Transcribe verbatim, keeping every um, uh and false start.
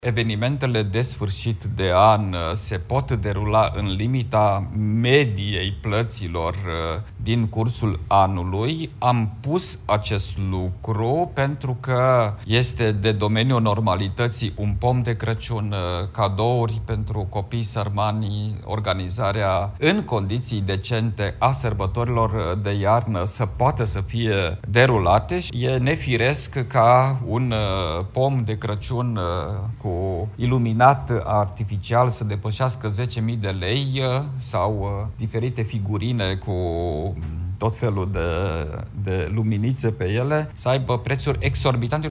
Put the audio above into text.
Evenimentele de sfârșit de an se pot derula în limita mediei plăților din cursul anului. Am pus acest lucru pentru că este de domeniul normalității un pom de Crăciun, cadouri pentru copii sărmani, organizarea în condiții decente a sărbătorilor de iarnă să poată să fie derulate și e nefiresc ca un pom de Crăciun cu iluminat artificial să depășească zece mii de lei sau diferite figurine cu tot felul de, de luminițe pe ele să aibă prețuri exorbitante.